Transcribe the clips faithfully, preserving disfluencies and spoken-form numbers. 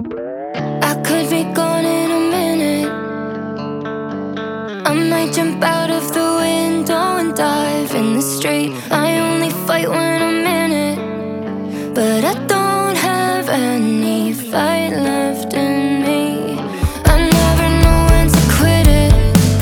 I could be gone in a minute. I might jump out of the window and dive in the street. I only fight when I'm in it, but I don't have any fight left in me. I never know when to quit it.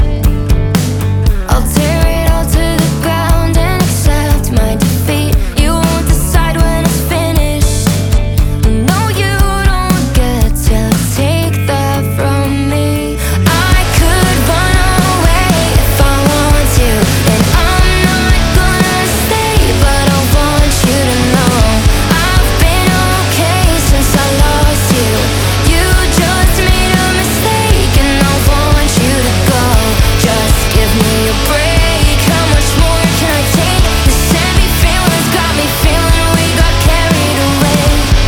I'll tear it all to the ground and accept my defeat. You won't decide when it's finished. No, you don't get to take that from me. I could run away if I want to, and I'm not gonna stay, but I want you to know I've been okay since I lost you. You just made a mistake and I want you to go. Just give me a break. How much more can I take? This heavy feeling's got me feeling we got carried away.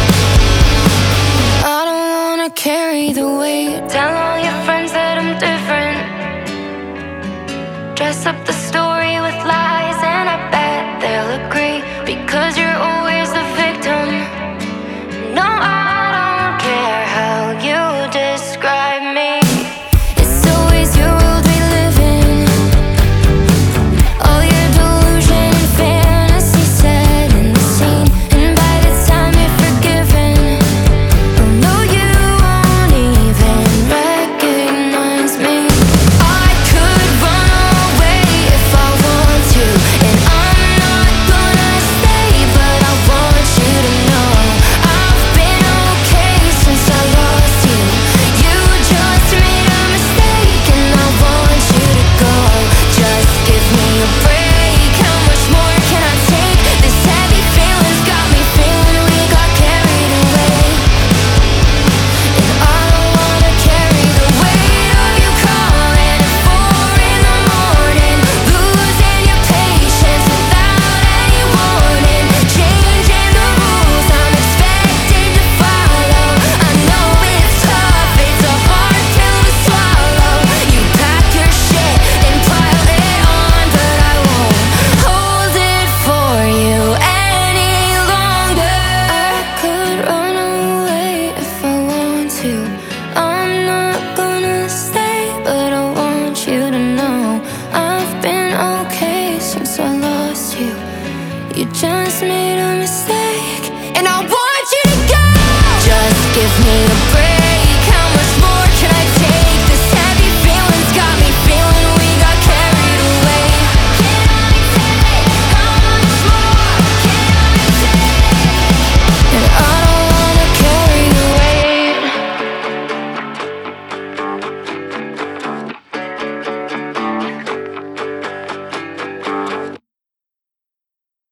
I don't wanna carry the weight. Tell all your friends that I'm different. Dress up the